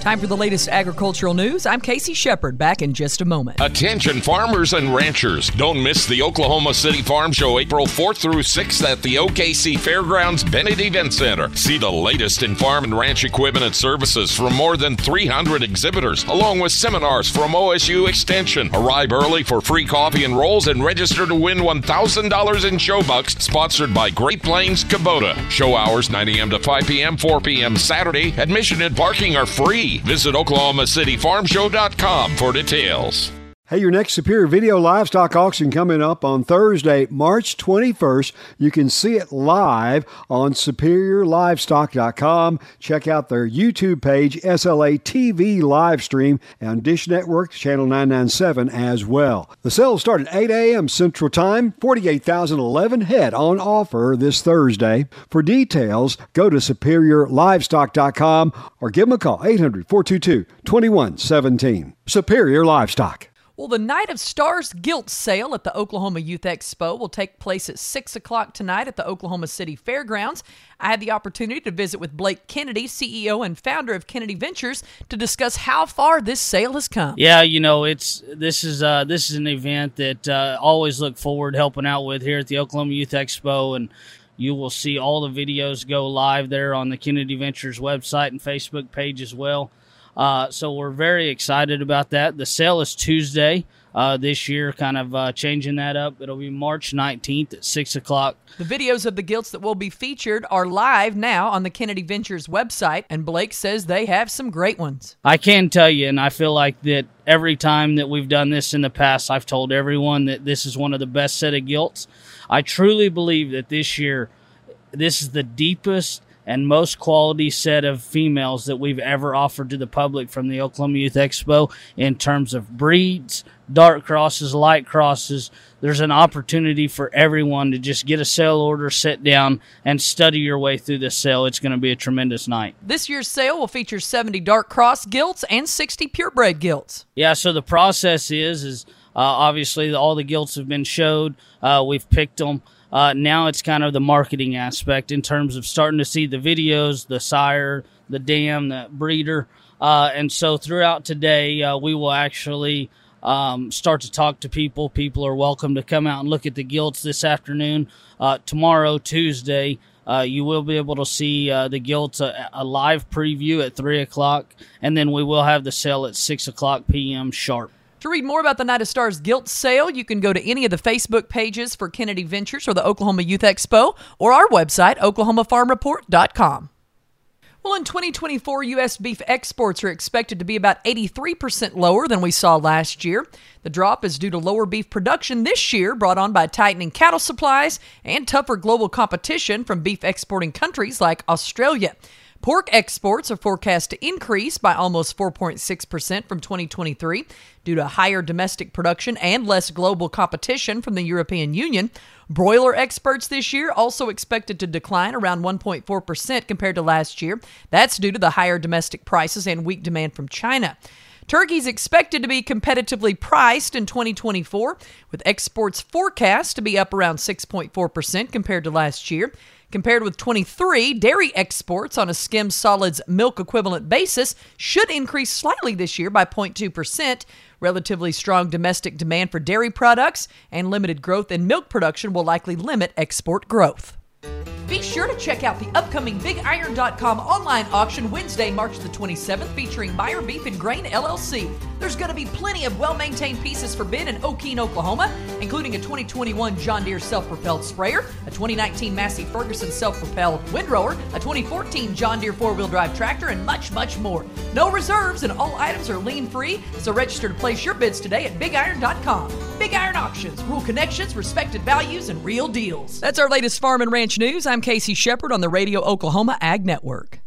Time for the latest agricultural news. I'm Casey Shepard, back in just a moment. Attention farmers and ranchers. Don't miss the Oklahoma City Farm Show April 4th through 6th at the OKC Fairgrounds Bennett Event Center. See the latest in farm and ranch equipment and services from more than 300 exhibitors, along with seminars from OSU Extension. Arrive early for free coffee and rolls and register to win $1,000 in show bucks, sponsored by Great Plains Kubota. Show hours 9 a.m. to 5 p.m., 4 p.m. Saturday. Admission and parking are free. Visit OklahomaCityFarmShow.com for details. Hey, your next Superior Video Livestock Auction coming up on Thursday, March 21st. You can see it live on SuperiorLivestock.com. Check out their YouTube page, SLA TV live stream, and Dish Network, Channel 997 as well. The sales start at 8 a.m. Central Time, 48,011 head on offer this Thursday. For details, go to SuperiorLivestock.com or give them a call, 800-422-2117. Superior Livestock. Well, the Night of Stars Gilt Sale at the Oklahoma Youth Expo will take place at 6 o'clock tonight at the Oklahoma City Fairgrounds. I had the opportunity to visit with Blake Kennedy, CEO and founder of Kennedy Ventures, to discuss how far this sale has come. Yeah, you know, this is an event that always look forward to helping out with here at the Oklahoma Youth Expo, and you will see all the videos go live there on the Kennedy Ventures website and Facebook page as well. So we're very excited about that. The sale is Tuesday this year, kind of changing that up. It'll be March 19th at 6 o'clock. The videos of the gilts that will be featured are live now on the Kennedy Ventures website, and Blake says they have some great ones. I can tell you, and I feel like that every time that we've done this in the past, I've told everyone that this is one of the best set of gilts. I truly believe that this year, this is the deepest and most quality set of females that we've ever offered to the public from the Oklahoma Youth Expo in terms of breeds, dark crosses, light crosses. There's an opportunity for everyone to just get a sale order, sit down, and study your way through this sale. It's going to be a tremendous night. This year's sale will feature 70 dark cross gilts and 60 purebred gilts. Yeah, so the process is obviously all the gilts have been showed. We've picked them. Now it's kind of the marketing aspect in terms of starting to see the videos, the sire, the dam, the breeder. And so throughout today, we will actually start to talk to people. People are welcome to come out and look at the gilts this afternoon. Tomorrow, Tuesday, you will be able to see the gilts, a live preview at 3 o'clock, and then we will have the sale at 6 o'clock p.m. sharp. To read more about the Night of Stars Gilt Sale, you can go to any of the Facebook pages for Kennedy Ventures or the Oklahoma Youth Expo, or our website, oklahomafarmreport.com. Well, in 2024, U.S. beef exports are expected to be about 83% lower than we saw last year. The drop is due to lower beef production this year, brought on by tightening cattle supplies and tougher global competition from beef exporting countries like Australia. Pork exports are forecast to increase by almost 4.6% from 2023 due to higher domestic production and less global competition from the European Union. Broiler exports this year also expected to decline around 1.4% compared to last year. That's due to the higher domestic prices and weak demand from China. Turkey is expected to be competitively priced in 2024, with exports forecast to be up around 6.4% compared to last year. Compared with 23, dairy exports on a skim solids milk equivalent basis should increase slightly this year by 0.2%. Relatively strong domestic demand for dairy products and limited growth in milk production will likely limit export growth. Be sure to check out the upcoming BigIron.com online auction Wednesday, March the 27th, featuring Meyer Beef and Grain, LLC. There's going to be plenty of well-maintained pieces for bid in Okeen, Oklahoma, including a 2021 John Deere self-propelled sprayer, a 2019 Massey Ferguson self-propelled windrower, a 2014 John Deere four-wheel drive tractor, and much, much more. No reserves, and all items are lien-free, so register to place your bids today at BigIron.com. Big Iron Auctions, rule connections, respected values, and real deals. That's our latest farm and ranch news. I'm Casey Shepard on the Radio Oklahoma Ag Network.